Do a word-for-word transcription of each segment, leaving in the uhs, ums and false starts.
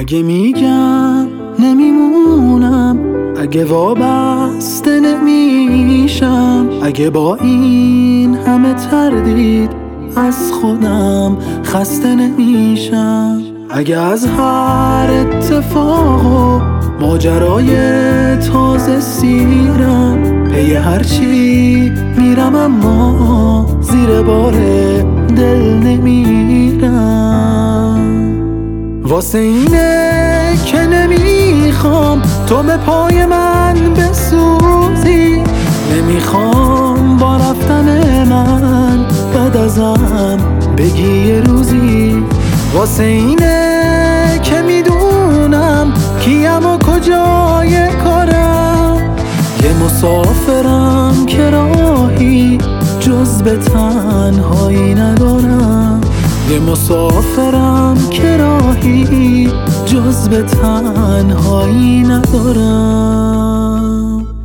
اگه میگم نمیمونم، اگه وابسته نمیشم، اگه با این همه تردید از خودم خسته نمیشم، اگه از هر اتفاق و ماجرای تازه سیرم پی هرچی میرم اما زیر بار دل نمیرم. واسه اینه که نمیخوام تو به پای من بسوزی، نمیخوام با رفتن من بعد ازم بگی یه روزی. واسه اینه که میدونم کیم و کجای کارم، یه مسافرم که راهی جز به تنهایی ندارم، یه مسافرم که راهی جز به تنهایی ندارم.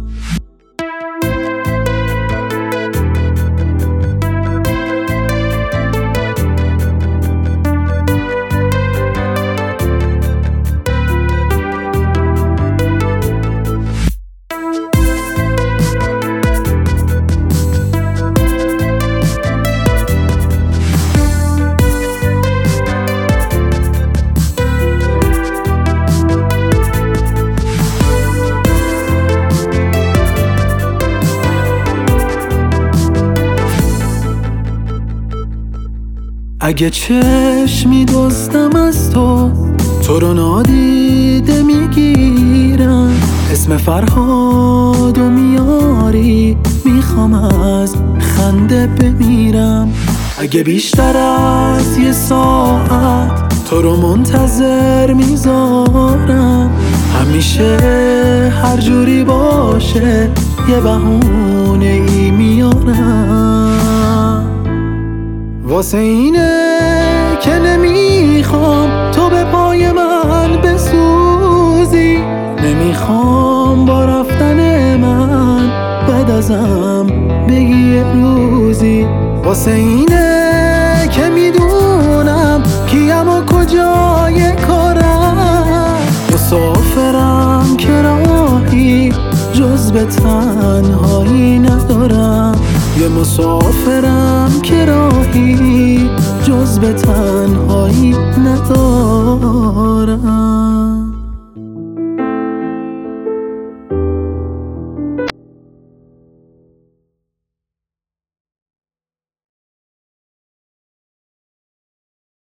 اگه چشم می‌دزدم از تو، تو رو نادیده میگیرم، اسم فرهادو میاری میخوام از خنده بمیرم. اگه بیشتر از یه ساعت تو رو منتظر میذارم، همیشه هر جوری باشه یه بهونه ای میارم. واسه اینه که نمیخوام تو به پای من بسوزی، نمیخوام با رفتن من بعد ازم بگی یه روزی. واسه اینه که میدونم کیم و کجای کارم، مسافرم که راهی جز به تنهایی ندارم، یه مسافرم که راهی جز به تنهایی ندارم.